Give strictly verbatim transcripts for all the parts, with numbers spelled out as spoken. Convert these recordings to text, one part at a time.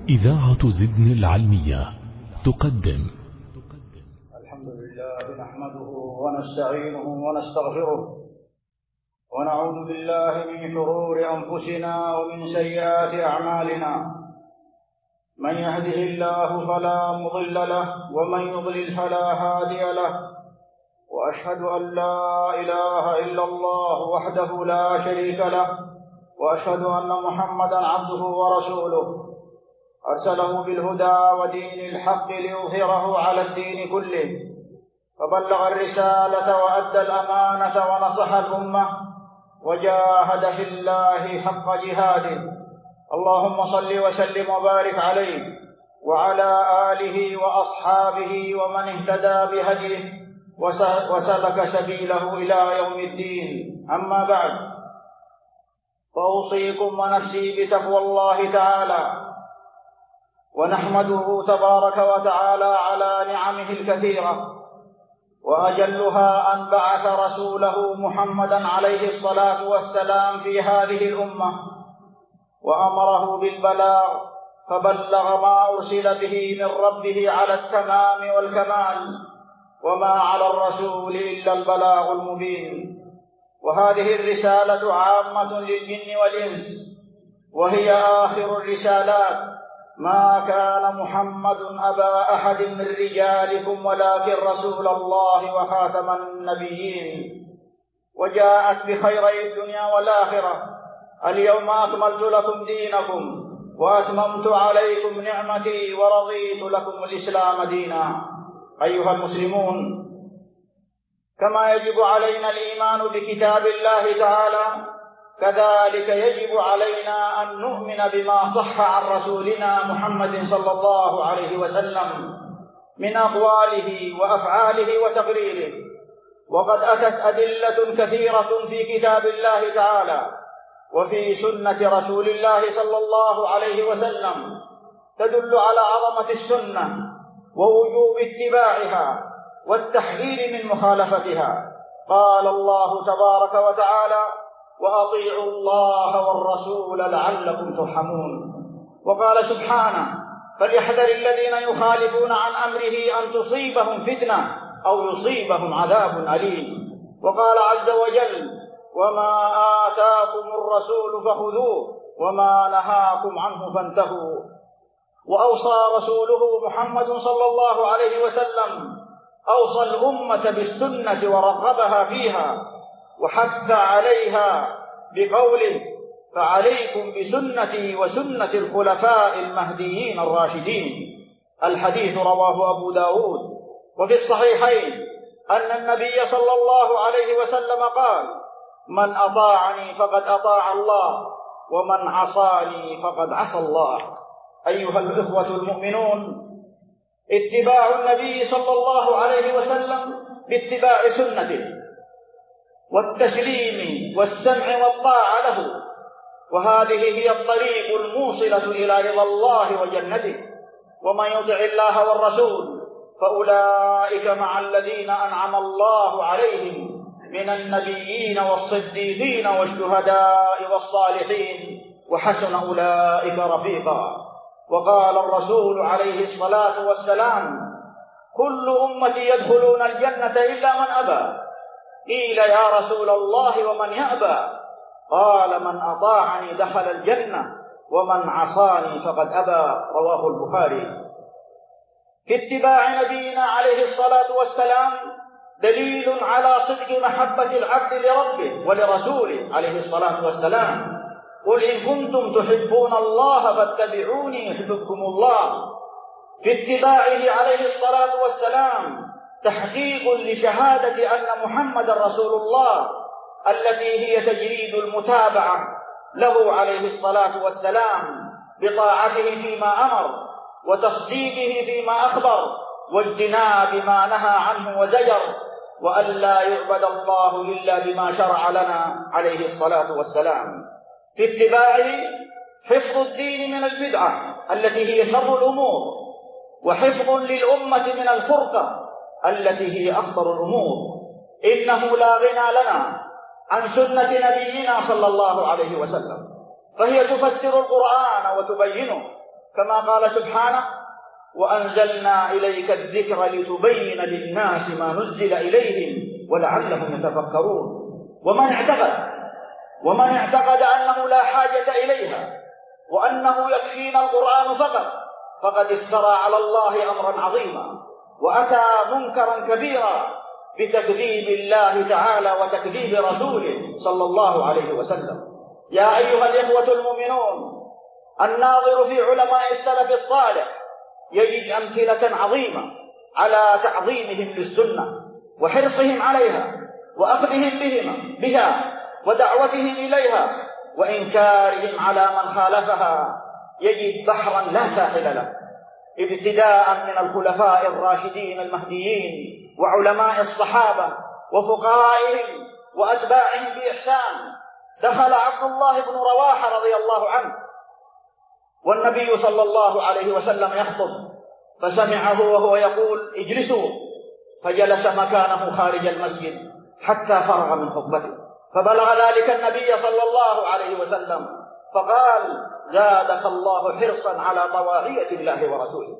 إذاعة زدن العلمية تقدم. الحمد لله نحمده ونستعينه ونستغفره ونعوذ بالله من شرور أنفسنا ومن سيئات أعمالنا. من يهده الله فلا مضل له ومن يضلل فلا هادي له، وأشهد أن لا إله إلا الله وحده لا شريك له، وأشهد أن محمدا عبده ورسوله أرسله بالهدى ودين الحق ليظهره على الدين كله، فبلغ الرسالة وأدى الأمانة ونصح الأمة وجاهد في الله حق جهاده. اللهم صل وسلم وبارك عليه وعلى آله وأصحابه ومن اهتدى بهديه وسلك سبيله إلى يوم الدين. أما بعد، فأوصيكم ونفسي بتقوى الله تعالى، ونحمده تبارك وتعالى على نعمه الكثيرة، وأجلها أن بعث رسوله محمدا عليه الصلاة والسلام في هذه الأمة، وأمره بالبلاغ فبلغ ما أرسل به من ربه على التمام والكمال، وما على الرسول إلا البلاغ المبين. وهذه الرسالة عامة للجن والإنس، وهي آخر الرسالات. ما كان محمد أبا أحد من رجالكم ولكن رسول الله وخاتم النبيين، وجاءت بخيري الدنيا والآخرة. اليوم أكملت لكم دينكم وأتممت عليكم نعمتي ورضيت لكم الإسلام دينا. أيها المسلمون، كما يجب علينا الإيمان بكتاب الله تعالى، كذلك يجب علينا أن نؤمن بما صح عن رسولنا محمد صلى الله عليه وسلم من أقواله وأفعاله وتقريره. وقد أتت أدلة كثيرة في كتاب الله تعالى وفي سنة رسول الله صلى الله عليه وسلم تدل على عظمة السنة ووجوب اتباعها والتحذير من مخالفتها. قال الله تبارك وتعالى: وأطيعوا الله والرسول لعلكم ترحمون. وقال سبحانه: فليحذر الذين يخالفون عن أمره أن تصيبهم فتنة أو يصيبهم عذاب أليم. وقال عز وجل: وما آتاكم الرسول فخذوه وما نهاكم عنه فانتهوا. وأوصى رسوله محمد صلى الله عليه وسلم أوصى الأمة بالسنة ورغبها فيها وحث عليها بقوله: فعليكم بسنتي وسنة الخلفاء المهديين الراشدين. الحديث رواه أبو داود. وفي الصحيحين أن النبي صلى الله عليه وسلم قال: من أطاعني فقد أطاع الله ومن عصاني فقد عصى الله. أيها الإخوة المؤمنون، اتباع النبي صلى الله عليه وسلم باتباع سنته والتسليم والسمع والطاعة له، وهذه هي الطريق الموصلة إلى رضا الله وجنته. ومن يطع الله والرسول فأولئك مع الذين أنعم الله عليهم من النبيين والصديقين والشهداء والصالحين وحسن أولئك رفيقا. وقال الرسول عليه الصلاة والسلام: كل أمتي يدخلون الجنة إلا من أبى. قيل: يا رسول الله ومن يأبى؟ قال: من أطاعني دخل الجنة ومن عصاني فقد أبى. رواه البخاري. في اتباع نبينا عليه الصلاة والسلام دليل على صدق محبة العبد لربه ولرسوله عليه الصلاة والسلام. قل إن كنتم تحبون الله فاتبعوني يحببكم الله. في اتباعه عليه الصلاة والسلام تحقيق لشهادة أن محمد رسول الله، التي هي تجريد المتابعة له عليه الصلاة والسلام بطاعته فيما أمر وتصديقه فيما أخبر واجتناب ما نهى عنه وزجر، وأن لا يعبد الله إلا بما شرع لنا عليه الصلاة والسلام. في اتباعه حفظ الدين من البدعة التي هي شر الأمور، وحفظ للأمة من الفرقة التي هي أخطر الأمور. إنه لا غنى لنا عن سنة نبينا صلى الله عليه وسلم، فهي تفسر القرآن وتبينه، كما قال سبحانه: وأنزلنا إليك الذكر لتبين للناس ما نزل إليهم ولعلهم يتفكرون. ومن اعتقد ومن اعتقد أنه لا حاجة إليها وأنه يكفينا القرآن فقط فقد افترى على الله أمرا عظيما وأتى منكرا كبيرا بتكذيب الله تعالى وتكذيب رسوله صلى الله عليه وسلم. يا أيها الإخوة المؤمنون، الناظر في علماء السلف الصالح يجد أمثلة عظيمة على تعظيمهم للسنة وحرصهم عليها وأخذهم بهما بها ودعوتهم إليها وإنكارهم على من خالفها. يجد بحرا لا ساحل له، ابتداء من الخلفاء الراشدين المهديين وعلماء الصحابة وفقهائهم وأتباعهم بإحسان. دخل عبد الله بن رواحة رضي الله عنه والنبي صلى الله عليه وسلم يخطب، فسمعه وهو يقول: اجلسوا، فجلس مكانه خارج المسجد حتى فرغ من خطبته، فبلغ ذلك النبي صلى الله عليه وسلم فقال: زادك الله حرصا على طواعية الله ورسوله.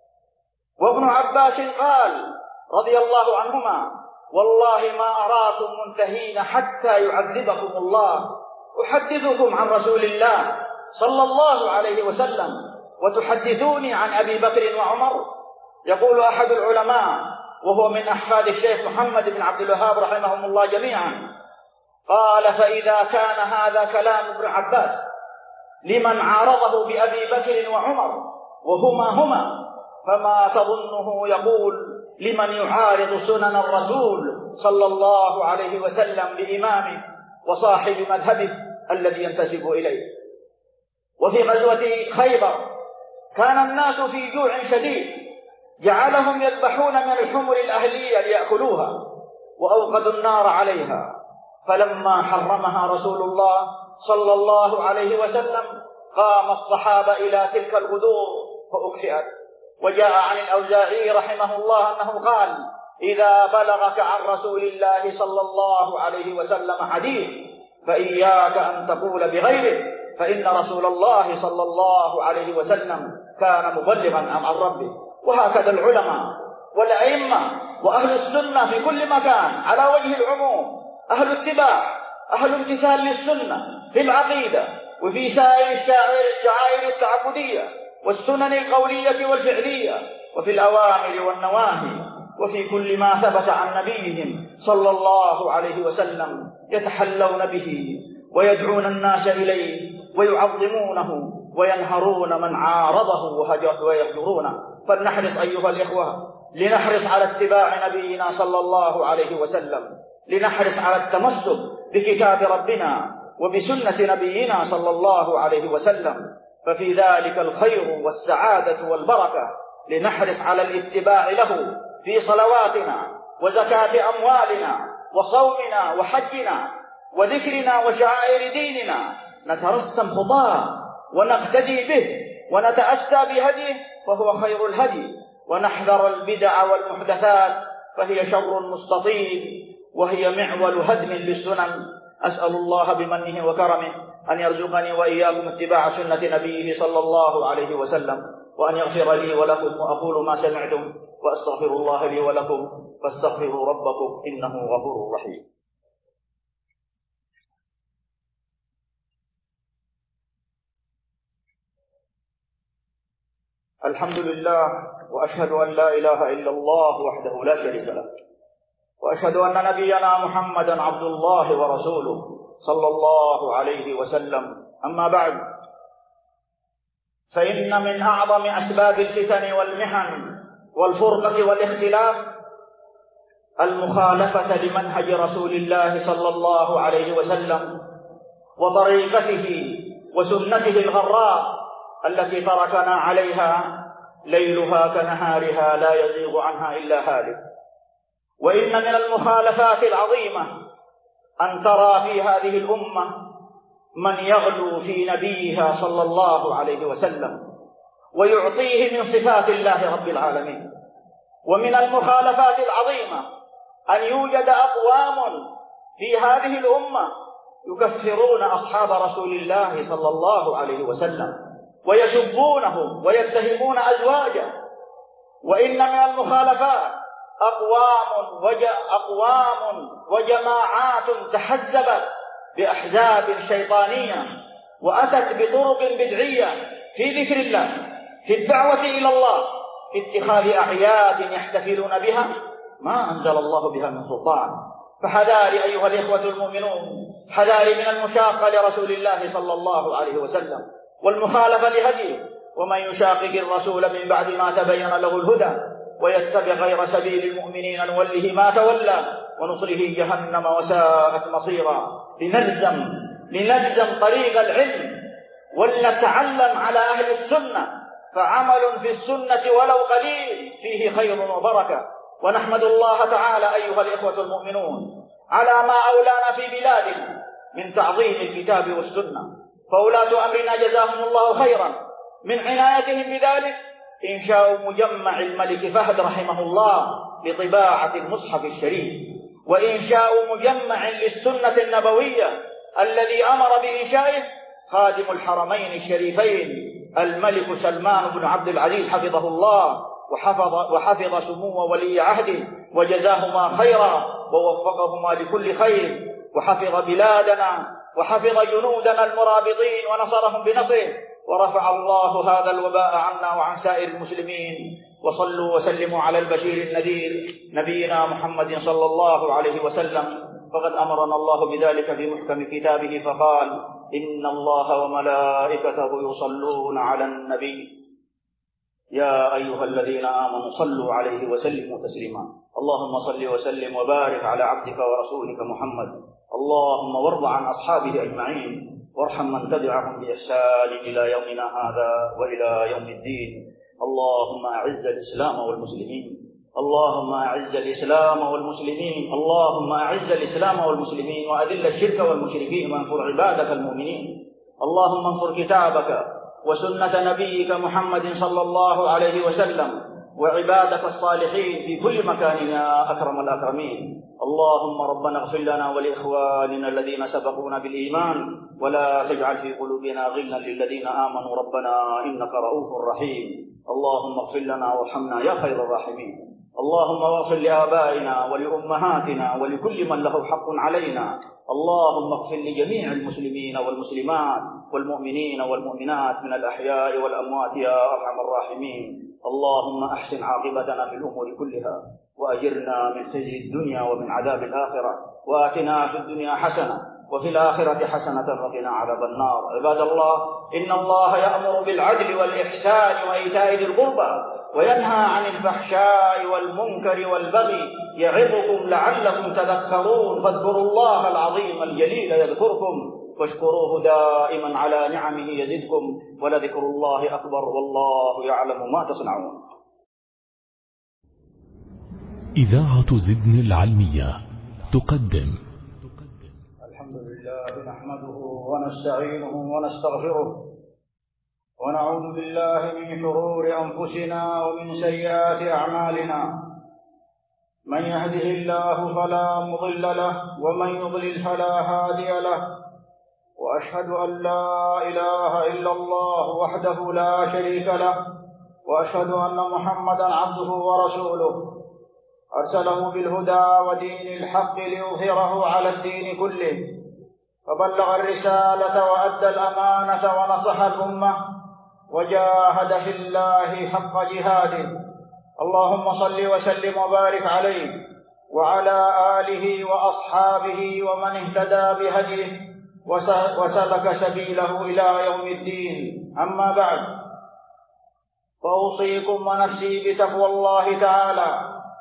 وابن عباس قال رضي الله عنهما: والله ما أراكم منتهين حتى يعذبكم الله، أحدثكم عن رسول الله صلى الله عليه وسلم وتحدثوني عن أبي بكر وعمر. يقول أحد العلماء وهو من أحفاد الشيخ محمد بن عبد الوهاب رحمهم الله جميعا، قال: فإذا كان هذا كلام ابن عباس لمن عارضه بأبي بكر وعمر وهما هما، فما تظنه يقول لمن يعارض سنن الرسول صلى الله عليه وسلم بإمامه وصاحب مذهبه الذي ينتسب إليه. وفي غزوة خيبر كان الناس في جوع شديد جعلهم يذبحون من الحمر الأهلية ليأكلوها وأوقدوا النار عليها، فلما حرمها رسول الله صلى الله عليه وسلم قام الصحابة إلى تلك الغدور فأكفئت. وجاء عن الأوزاعي رحمه الله أنه قال: إذا بلغك عن رسول الله صلى الله عليه وسلم حديث فإياك أن تقول بغيره، فإن رسول الله صلى الله عليه وسلم كان مبلغا عن ربه. وهكذا العلماء والأئمة وأهل السنة في كل مكان على وجه العموم، أهل اتباع، أهل امتثال للسنة في العقيدة وفي سائر الشعائر التعبدية والسنن القولية والفعلية وفي الأوامر والنواهي وفي كل ما ثبت عن نبيهم صلى الله عليه وسلم يتحلون به ويدعون الناس إليه ويعظمونه وينهرون من عارضه ويهجرونه. فلنحرص أيها الإخوة، لنحرص على اتباع نبينا صلى الله عليه وسلم، لنحرص على التمسك بكتاب ربنا وبسنة نبينا صلى الله عليه وسلم، ففي ذلك الخير والسعادة والبركة. لنحرص على الاتباع له في صلواتنا وزكاة أموالنا وصومنا وحجنا وذكرنا وشعائر ديننا، نترسم خطاه ونقتدي به ونتأسى بهديه فهو خير الهدي، ونحذر البدع والمحدثات فهي شر مستطيل وهي معول هدم للسنن. أسأل الله بمنه وكرمه أن يرزقني وإياكم اتباع سنة نبيه صلى الله عليه وسلم، وأن يغفر لي ولكم. وأقول ما سمعتم وأستغفر الله لي ولكم فاستغفروا ربكم إنه غفور رحيم. الحمد لله، وأشهد أن لا إله إلا الله وحده لا شريك له، وأشهد أن نبينا محمدا عبد الله ورسوله صلى الله عليه وسلم. أما بعد، فإن من أعظم أسباب الفتن والمحن والفرقة والاختلاف المخالفة لمنهج رسول الله صلى الله عليه وسلم وطريقته وسنته الغراء التي تركنا عليها ليلها كنهارها لا يزيغ عنها إلا هالك. وإن من المخالفات العظيمة أن ترى في هذه الأمة من يغلو في نبيها صلى الله عليه وسلم ويعطيه من صفات الله رب العالمين. ومن المخالفات العظيمة أن يوجد أقوام في هذه الأمة يكفرون أصحاب رسول الله صلى الله عليه وسلم ويسبونهم ويتهمون أزواجه. وإن من المخالفات أقوام وج... أقوام وجماعات تحزبت بأحزاب شيطانية وأتت بطرق بدعية في ذكر الله، في الدعوة إلى الله، في اتخاذ أعياد يحتفلون بها ما أنزل الله بها من سلطان. فحذاري أيها الإخوة المؤمنون، حذاري من المشاقة لرسول الله صلى الله عليه وسلم والمخالفة لهديه. ومن يشاقق الرسول من بعد ما تبين له الهدى ويتبع غير سبيل المؤمنين نوله ما تولى ونصله جهنم وساءت مصيرا. لنلزم لنلزم طريق العلم ولنتعلم على أهل السنة، فعمل في السنة ولو قليل فيه خير وبركة. ونحمد الله تعالى أيها الإخوة المؤمنون على ما أولانا في بلادنا من تعظيم الكتاب والسنة. فولاة أمرنا جزاهم الله خيرا من عنايتهم بذلك إنشاء مجمع الملك فهد رحمه الله لطباعة المصحف الشريف، وإنشاء مجمع للسنة النبوية الذي أمر بإنشائه خادم الحرمين الشريفين الملك سلمان بن عبد العزيز حفظه الله وحفظ, وحفظ سمو ولي عهده وجزاهما خيرا ووفقهما لكل خير، وحفظ بلادنا وحفظ جنودنا المرابطين ونصرهم بنصره، ورفع الله هذا الوباء عنا وعن سائر المسلمين. وصلوا وسلموا على البشير النذير نبينا محمد صلى الله عليه وسلم، فقد أمرنا الله بذلك في محكم كتابه فقال: إن الله وملائكته يصلون على النبي يا أيها الذين آمنوا صلوا عليه وسلموا تسليما. اللهم صل وسلم وبارك على عبدك ورسولك محمد. اللهم وارض عن أصحابه أجمعين، وارحم من تبعهم بإحسان إلى يومنا هذا وإلى يوم الدين. اللهم أعز الإسلام والمسلمين، اللهم أعز الإسلام والمسلمين، اللهم أعز الإسلام والمسلمين وأذل الشرك والمشركين وانصر عبادك المؤمنين. اللهم انصر كتابك وسنة نبيك محمد صلى الله عليه وسلم وعبادك الصالحين في كل مكان يا أكرم الأكرمين. اللهم ربنا اغفر لنا ولإخواننا الذين سبقونا بالإيمان ولا تجعل في قلوبنا غلا للذين آمنوا ربنا إنك رؤوف رحيم. اللهم اغفر لنا وارحمنا يا خير الراحمين. اللهم اغفر لآبائنا ولأمهاتنا ولكل من له حق علينا. اللهم اغفر لجميع المسلمين والمسلمات والمؤمنين والمؤمنات من الأحياء والأموات يا أرحم الراحمين. اللهم أحسن عاقبتنا في الأمور كلها وأجرنا من خزي الدنيا ومن عذاب الآخرة، وآتنا في الدنيا حسنة وفي الآخرة حسنة وقنا عذاب النار. عباد الله، إن الله يأمر بالعدل والإحسان وإيتاء ذي القربى وينهى عن الفحشاء والمنكر والبغي يعظكم لعلكم تذكرون. فاذكروا الله العظيم الجليل يذكركم واشكروه دائما على نعمه يزدكم ولذكر الله أكبر والله يعلم ما تصنعون. إذاعة زدن العلمية تقدم. الحمد لله نحمده ونستعينه ونستغفره ونعوذ بالله من شرور أنفسنا ومن سيئات أعمالنا. من يهده الله فلا مضل له ومن يضلل فلا هادي له. وأشهد أن لا إله إلا الله وحده لا شريك له، وأشهد أن محمدا عبده ورسوله أرسله بالهدى ودين الحق ليظهره على الدين كله، فبلغ الرسالة وأدى الأمانة ونصح الأمة وجاهد في الله حق جهاده. اللهم صل وسلم وبارك عليه وعلى آله وأصحابه ومن اهتدى بهديه وسلك سبيله إلى يوم الدين. أما بعد، فأوصيكم ونفسي بتقوى الله تعالى،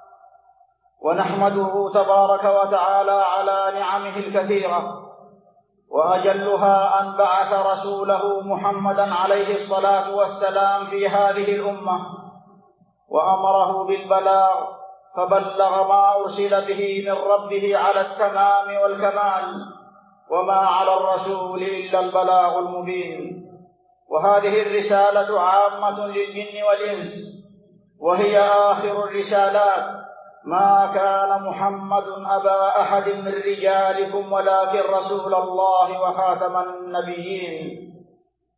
ونحمده تبارك وتعالى على نعمه الكثيرة، وأجلها أن بعث رسوله محمدا عليه الصلاة والسلام في هذه الأمة وأمره بالبلاغ، فبلغ ما أرسل به من ربه على التمام والكمال، وما على الرسول إلا البلاغ المبين. وهذه الرسالة عامة للجن والإنس، وهي آخر الرسالات. ما كان محمد أبا أحد من رجالكم ولكن رسول الله وخاتم النبيين.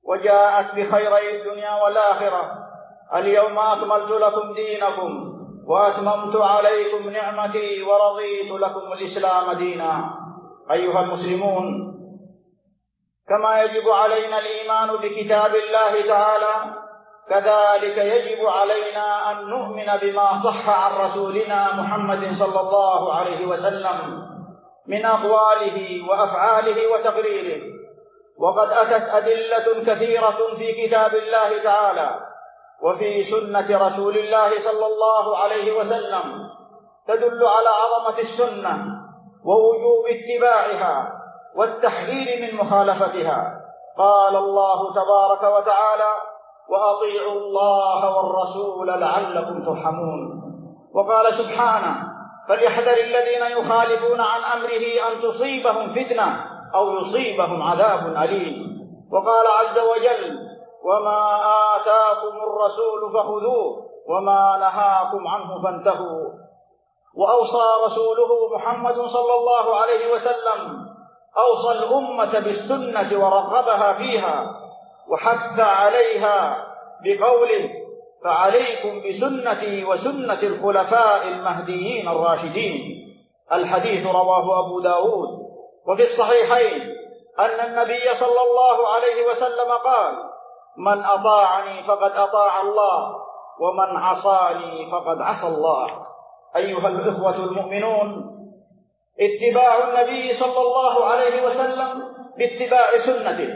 وجاءت بخيري الدنيا والآخرة. اليوم أكملت لكم دينكم وأتممت عليكم نعمتي ورضيت لكم الإسلام دينا. أيها المسلمون، كما يجب علينا الإيمان بكتاب الله تعالى، كذلك يجب علينا أن نؤمن بما صح عن رسولنا محمد صلى الله عليه وسلم من أقواله وأفعاله وتقريره. وقد أتت أدلة كثيرة في كتاب الله تعالى وفي سنة رسول الله صلى الله عليه وسلم تدل على عظمة السنة ووجوب اتباعها والتحذير من مخالفتها. قال الله تبارك وتعالى: وأطيعوا الله والرسول لعلكم ترحمون. وقال سبحانه: فليحذر الذين يخالفون عن أمره أن تصيبهم فتنة أو يصيبهم عذاب أليم. وقال عز وجل: وما آتاكم الرسول فخذوه وما نهاكم عنه فانتهوا. وأوصى رسوله محمد صلى الله عليه وسلم أوصى الأمة بالسنة ورغبها فيها وحث عليها بقوله: فعليكم بسنتي وسنة الخلفاء المهديين الراشدين. الحديث رواه أبو داود. وفي الصحيحين أن النبي صلى الله عليه وسلم قال: من أطاعني فقد أطاع الله ومن عصاني فقد عصى الله. أيها الإخوة المؤمنون، اتباع النبي صلى الله عليه وسلم باتباع سنته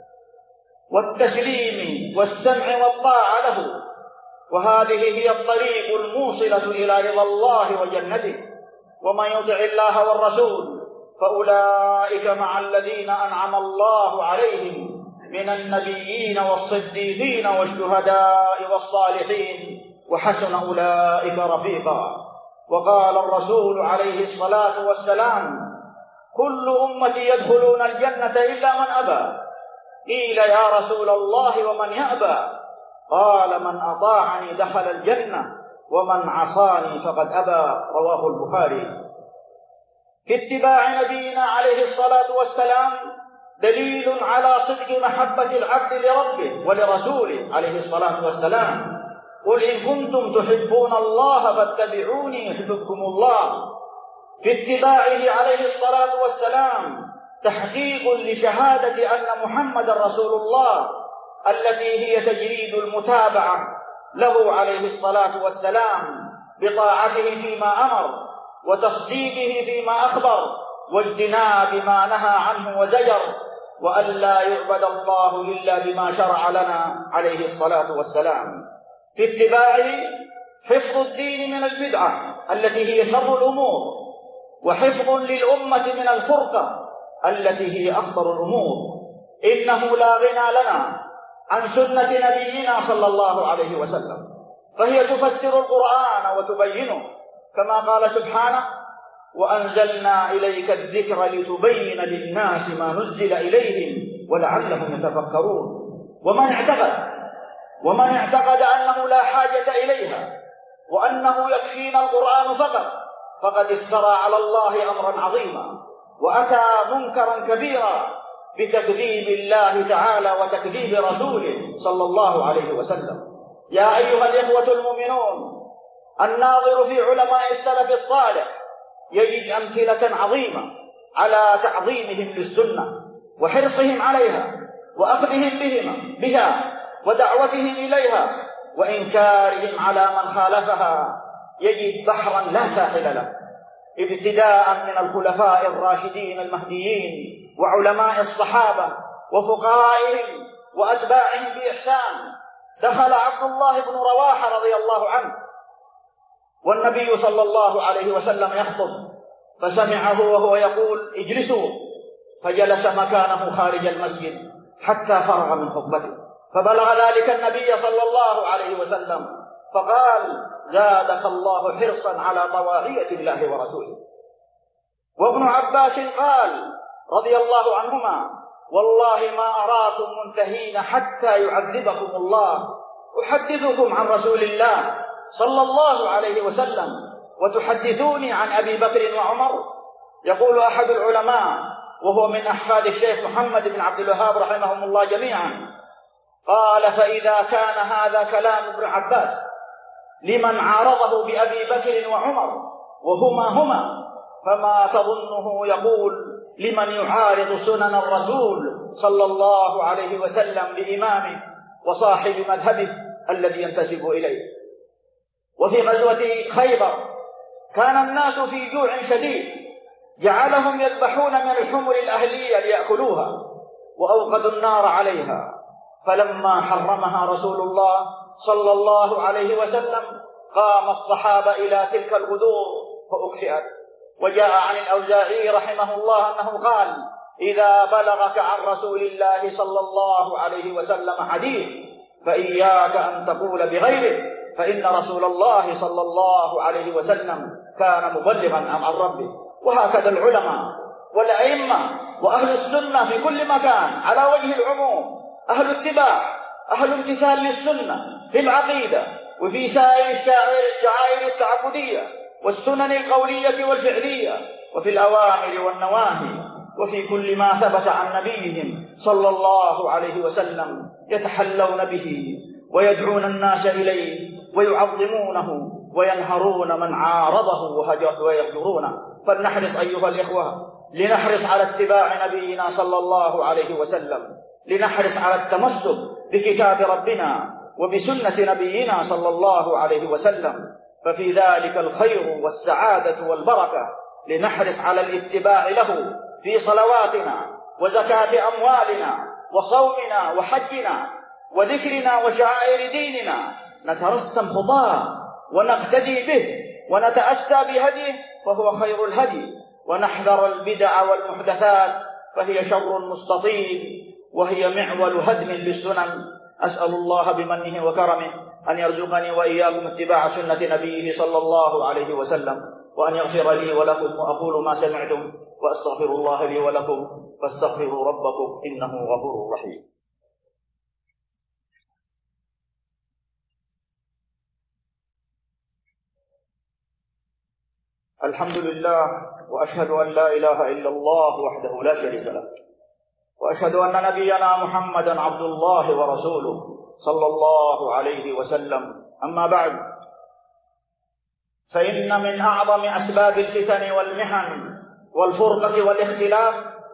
والتسليم والسمع والطاعة له، وهذه هي الطريق الموصلة إلى رضا الله وجنته. ومن يطع الله والرسول فأولئك مع الذين أنعم الله عليهم من النبيين والصديقين والشهداء والصالحين وحسن أولئك رفيقا. وقال الرسول عليه الصلاة والسلام: كل أمتي يدخلون الجنة إلا من أبى. قيل: يا رسول الله ومن يأبى؟ قال: من أطاعني دخل الجنة ومن عصاني فقد أبى. رواه البخاري. في اتباع نبينا عليه الصلاة والسلام دليل على صدق محبة العبد لربه ولرسوله عليه الصلاة والسلام. قل إن كنتم تحبون الله فاتبعوني يحببكم الله. في اتباعه عليه الصلاة والسلام تحقيق لشهادة أن محمد رسول الله، التي هي تجريد المتابعة له عليه الصلاة والسلام بطاعته فيما أمر وتصديقه فيما أخبر واجتناب ما نهى عنه وزجر، وأن لا يعبد الله إلا بما شرع لنا عليه الصلاة والسلام. في اتباعه حفظ الدين من البدعة التي هي شر الأمور، وحفظ للأمة من الفرقة التي هي أخطر الأمور. إنه لا غنى لنا عن سنة نبينا صلى الله عليه وسلم، فهي تفسر القرآن وتبينه، كما قال سبحانه: وأنزلنا إليك الذكر لتبين للناس ما نزل إليهم ولعلهم يتفكرون. ومن اعتقد ومن اعتقد أنه لا حاجة إليها وأنه يكفينا القرآن فقط فقد افترى على الله أمرا عظيما وأتى منكرا كبيرا بتكذيب الله تعالى وتكذيب رسوله صلى الله عليه وسلم. يا أيها الإخوة المؤمنون، الناظر في علماء السلف الصالح يجد أمثلة عظيمة على تعظيمهم للسنة وحرصهم عليها وأخذهم بهما بها ودعوتهم إليها وإنكارهم على من خالفها. يجد بحرا لا ساحل له، ابتداء من الخلفاء الراشدين المهديين وعلماء الصحابة وفقهائهم وأتباعهم بإحسان. دخل عبد الله بن رواحة رضي الله عنه والنبي صلى الله عليه وسلم يخطب، فسمعه وهو يقول: اجلسوا، فجلس مكانه خارج المسجد حتى فرغ من خطبته، فبلغ ذلك النبي صلى الله عليه وسلم فقال: زادك الله حرصا على طواعية الله ورسوله. وابن عباس قال رضي الله عنهما: والله ما أراكم منتهين حتى يعذبكم الله، أحدثكم عن رسول الله صلى الله عليه وسلم وتحدثوني عن أبي بكر وعمر. يقول أحد العلماء وهو من أحفاد الشيخ محمد بن عبد الوهاب رحمهم الله جميعا: قال: فإذا كان هذا كلام ابن عباس لمن عارضه بأبي بكر وعمر وهما هما، فما تظنه يقول لمن يعارض سنن الرسول صلى الله عليه وسلم بإمامه وصاحب مذهبه الذي ينتسب إليه. وفي غزوة خيبر كان الناس في جوع شديد، جعلهم يذبحون من الحمر الأهلية ليأكلوها، وأوقدوا النار عليها، فلما حرمها رسول الله صلى الله عليه وسلم قام الصحابة إلى تلك الغدور فأكفئت. وجاء عن الأوزاعي رحمه الله أنه قال: إذا بلغك عن رسول الله صلى الله عليه وسلم حديث فإياك أن تقول بغيره، فإن رسول الله صلى الله عليه وسلم كان مبلغا عن ربه. وهكذا العلماء والأئمة وأهل السنة في كل مكان على وجه العموم، أهل اتباع، أهل امتثال للسنة في العقيدة وفي سائر الشعائر التعبدية والسنن القولية والفعلية وفي الأوامر والنواهي وفي كل ما ثبت عن نبيهم صلى الله عليه وسلم، يتحلون به ويدعون الناس إليه ويعظمونه وينهرون من عارضه ويهجرونه. فلنحرص أيها الإخوة، لنحرص على اتباع نبينا صلى الله عليه وسلم، لنحرص على التمسك بكتاب ربنا وبسنة نبينا صلى الله عليه وسلم، ففي ذلك الخير والسعادة والبركة. لنحرص على الاتباع له في صلواتنا وزكاة أموالنا وصومنا وحجنا وذكرنا وشعائر ديننا، نترسم خطاه ونقتدي به ونتأسى بهديه فهو خير الهدي، ونحذر البدع والمحدثات فهي شر مستطيل وهي معول هدم للسنن. أسأل الله بمنه وكرمه أن يرزقني وإياكم اتباع سنة نبيه صلى الله عليه وسلم، وأن يغفر لي ولكم، وأقول ما سمعتم وأستغفر الله لي ولكم فاستغفروا ربكم إنه غفور رحيم. الحمد لله، وأشهد أن لا إله إلا الله وحده لا شريك له، وأشهد أن نبينا محمدا عبد الله ورسوله صلى الله عليه وسلم. أما بعد، فإن من أعظم أسباب الفتن والمحن والفرقة والاختلاف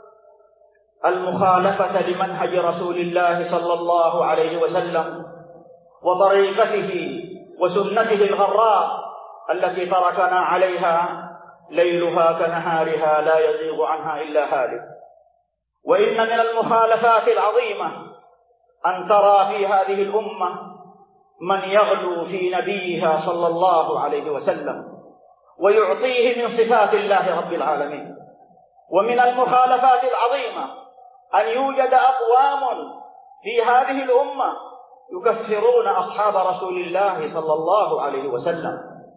المخالفة لمنهج رسول الله صلى الله عليه وسلم وطريقته وسنته الغراء التي تركنا عليها ليلها كنهارها لا يزيغ عنها إلا هالك. وإن من المخالفات العظيمة أن ترى في هذه الأمة من يغلو في نبيها صلى الله عليه وسلم ويعطيه من صفات الله رب العالمين. ومن المخالفات العظيمة أن يوجد أقوام في هذه الأمة يكفرون أصحاب رسول الله صلى الله عليه وسلم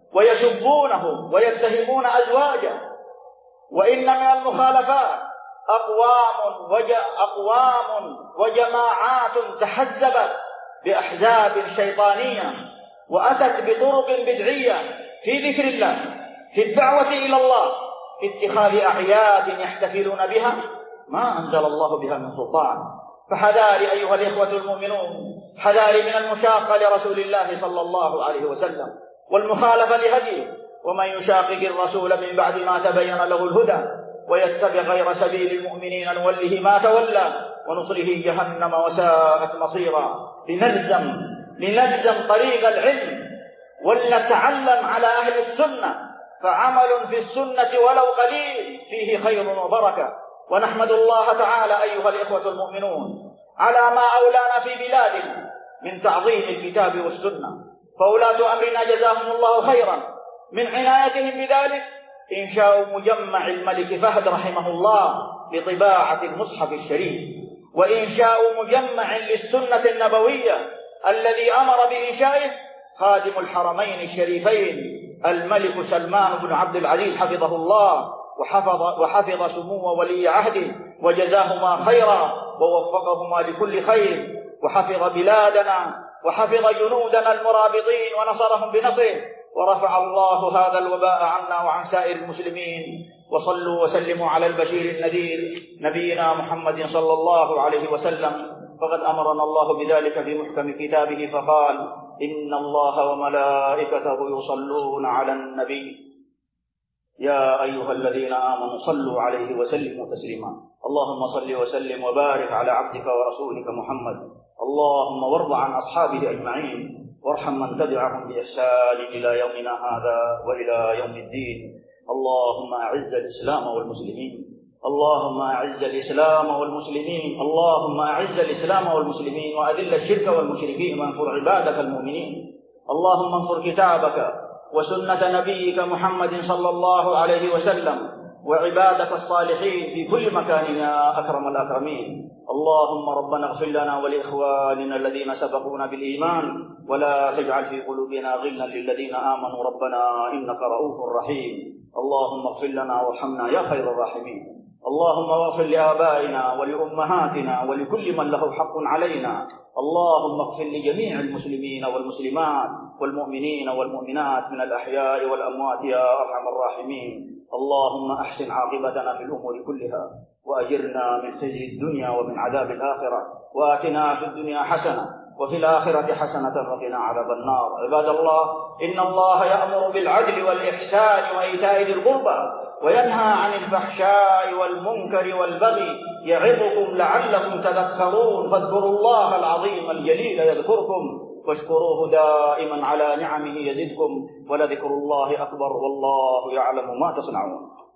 ويسبونهم ويتهمون أزواجه. وإن من المخالفات أقوام وج... أقوام وجماعات تحزبت بأحزاب شيطانية وأتت بطرق بدعية في ذكر الله، في الدعوة إلى الله، في اتخاذ أعياد يحتفلون بها ما أنزل الله بها من سلطان. فحذار أيها الإخوة المؤمنون، حذار من المشاقة لرسول الله صلى الله عليه وسلم والمخالفة لهديه. ومن يشاقق الرسول من بعد ما تبين له الهدى ويتبع غير سبيل المؤمنين نوله ما تولى ونصله جهنم وساءت مصيرا. لنلزم لنلزم طريق العلم ولنتعلم على أهل السنة، فعمل في السنة ولو قليل فيه خير وبركة. ونحمد الله تعالى أيها الإخوة المؤمنون على ما أولانا في بلادنا من تعظيم الكتاب والسنة، فولاة أمرنا جزاهم الله خيرا من عنايتهم بذلك إنشاء مجمع الملك فهد رحمه الله لطباعة المصحف الشريف، وإنشاء مجمع للسنة النبوية الذي أمر بإنشائه خادم الحرمين الشريفين الملك سلمان بن عبد العزيز حفظه الله وحفظ, وحفظ سمو ولي عهده وجزاهما خيرا ووفقهما لكل خير، وحفظ بلادنا وحفظ جنودنا المرابطين ونصرهم بنصره، ورفع الله هذا الوباء عنا وعن سائر المسلمين. وصلوا وسلموا على البشير النذير نبينا محمد صلى الله عليه وسلم فقد أمرنا الله بذلك في محكم كتابه فقال: إن الله وملائكته يصلون على النبي يا أيها الذين آمنوا صلوا عليه وسلموا تسليما. اللهم صل وسلم وبارك على عبدك ورسولك محمد. اللهم وارض عن أصحابه أجمعين، وارحم من تبعهم بإحسان إلى يومنا هذا وإلى يوم الدين. اللهم أعز الإسلام والمسلمين، اللهم أعز الإسلام والمسلمين، اللهم أعز الإسلام والمسلمين وأذل الشرك والمشركين وانصر عبادك المؤمنين. اللهم انصر كتابك وسنة نبيك محمد صلى الله عليه وسلم وعبادك الصالحين في كل مكان يا أكرم الأكرمين. اللهم ربنا اغفر لنا ولإخواننا الذين سبقونا بالإيمان، ولا تجعل في قلوبنا غلا للذين آمنوا ربنا إنك رؤوف رحيم. اللهم اغفر لنا وارحمنا يا خير الراحمين. اللهم اغفر لآبائنا ولأمهاتنا ولكل من له حق علينا. اللهم اغفر لجميع المسلمين والمسلمات والمؤمنين والمؤمنات من الأحياء والأموات يا أرحم الراحمين. اللهم أحسن عاقبتنا في الأمور كلها، وأجرنا من خزي الدنيا ومن عذاب الآخرة، وآتنا في الدنيا حسنة وفي الآخرة حسنة وقنا عذاب النار. عباد الله، إن الله يأمر بالعدل والإحسان وإيتاء ذي القربى وينهى عن الفحشاء والمنكر والبغي يعظكم لعلكم تذكرون. فاذكروا الله العظيم الجليل يذكركم، واشكروه دائما على نعمه يزدكم، ولذكر الله أكبر والله يعلم ما تصنعون.